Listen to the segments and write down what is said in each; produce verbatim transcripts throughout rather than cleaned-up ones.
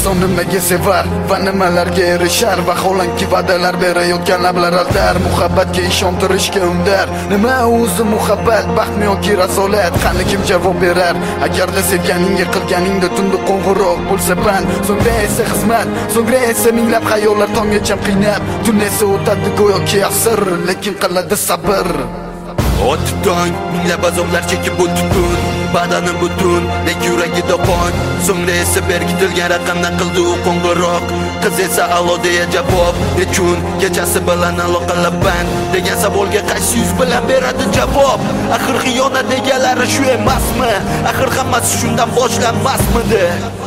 inson nimaga sevar va nimalarga erishar? Vaholanki va'dalar berayotgan lablar aldar, muhabbatga ishontirishga undar. Nima o'zi muhabbat, baxtmi yoki rasolat? Qani kim javob berar? Agarda sevganingga qilganingda tunda qo'ng'iroq bo'lsa band, so'ngra esa xizmat, so'ngra esa minglab xayollar tonggacha qiynab, tun esa o'tadi go'yoki asr, lekin qiladi sabr. O'tib tong, minglab azoblar chekib o'tib tun, badanim butun, lekin yuragida qon. So'ngra esa berkitilgan raqamdan qildi u qo'ng'iroq. Qiz esa alo deya javob, nechun kechasi bilan aloqalar band degan savolga qaysi yuz bilan beradi javob? Axir xiyonat deganlari shu emasmi? Axir hammasi shundan boshlanmasmidi?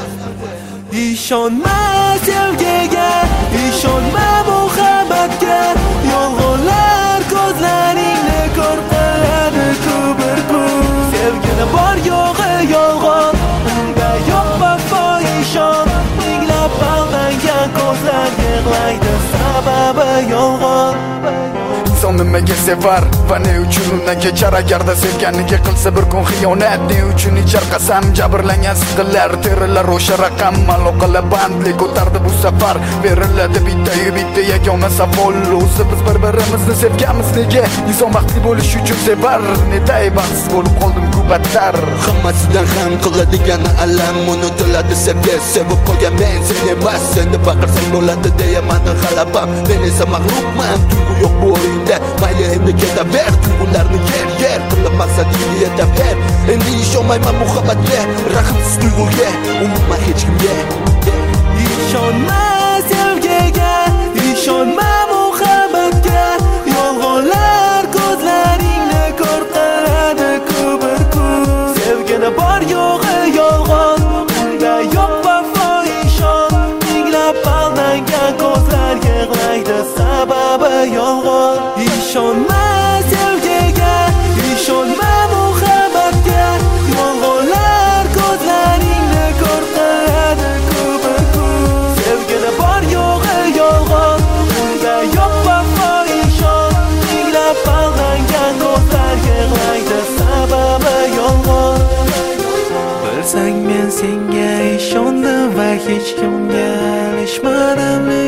Ishonma sevgiga, ishonma muhabbatga, yolg'onlar ko'zlaringni ko'r qiladi kubur-kubur. Sevgini bor yo'g'i yolg'on, unga yo'q vafo ishon. Minglab aldangan ko'zlar yig'laydi, sababi yolg'on. Inson nimaga sevar va ne uchun undan kechar? Agarda sevganiga qilsa bir kun xiyonat, ne uchun ichar qasam? Jabrlangan sidqinlar terilar o'sha raqam, aloqalar bandli ko'tardi bu safar. Beriladi bitta-yu bitta yagona savol, o'zi biz bir-birimizni sevganmiz nega? Inson baxtli bo'lish uchun sevar, netay baxtsiz bo'lib qoldim ku battar. Hammasidan ham qiladigan alam unutiladi sevgi, sevib qolgan men sen emas. Seni baqirsang bo'ladi deya mani g'alabam, men esa mag'rubman. Tuyg'u yo'q bu o'yinda, mayli endi ketaver, tuyg'ularni yer yer qilib maqsadingga yetaver. Endi ishonmayman muhabbatga, rahmsiz tuyg'uga, umidman hech kimga. Ishonma sevgiga, ishonma muhabbatga, yolg'onlar ko'zlaringni ko'r qiladi kubur-kubur. Sevgini bor yo'g'i yolg'on, unda yo'q vafo ishon. Minglab aldangan ko'zlar yig'laydi, sababi yolg'on. Ishonma sevgiga, ishonma muhabbatga, yolg'onlar ko'zlaringni ko'r qiladi kubur-kubur. Sevgini bor yo'g'i yolg'on, unda yo'q vafo ishon. Minglab aldangan ko'zlar yig'laydi, sababi yolg'on. Bilsang men senga ishondim va hech kimga alishmadim.